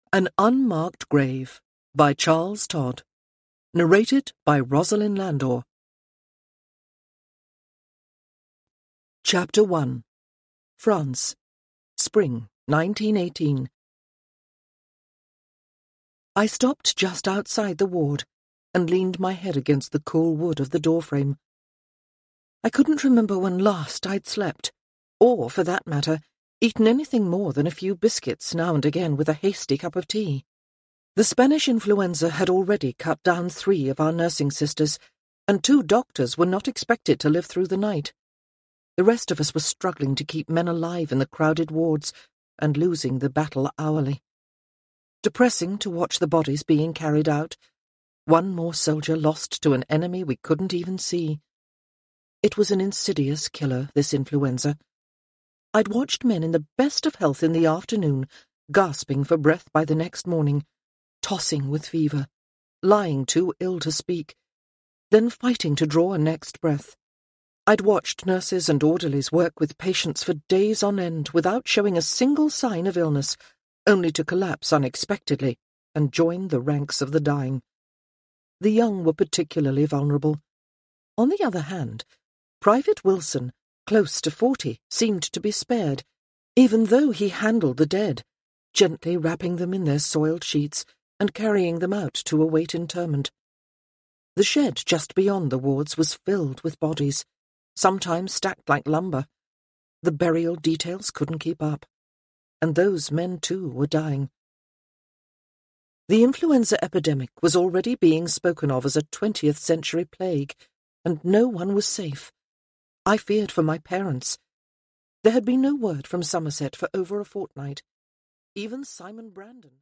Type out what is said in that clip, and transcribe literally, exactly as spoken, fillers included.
An Unmarked Grave by Charles Todd. Narrated by Rosalind Landor. Chapter one. France. Spring, nineteen eighteen. I stopped just outside the ward and leaned my head against the cool wood of the doorframe. I couldn't remember when last I'd slept, or, for that matter, eaten anything more than a few biscuits now and again with a hasty cup of tea. The Spanish influenza had already cut down three of our nursing sisters, and two doctors were not expected to live through the night. The rest of us were struggling to keep men alive in the crowded wards and losing the battle hourly. Depressing to watch the bodies being carried out. One more soldier lost to an enemy we couldn't even see. It was an insidious killer, this influenza. I'd watched men in the best of health in the afternoon, gasping for breath by the next morning, tossing with fever, lying too ill to speak, then fighting to draw a next breath. I'd watched nurses and orderlies work with patients for days on end without showing a single sign of illness, only to collapse unexpectedly and join the ranks of the dying. The young were particularly vulnerable. On the other hand, Private Wilson, close to forty, seemed to be spared, even though he handled the dead, gently wrapping them in their soiled sheets and carrying them out to await interment. The shed just beyond the wards was filled with bodies, sometimes stacked like lumber. The burial details couldn't keep up, and those men too were dying. The influenza epidemic was already being spoken of as a twentieth century plague, and no one was safe. I feared for my parents. There had been no word from Somerset for over a fortnight. Even Simon Brandon.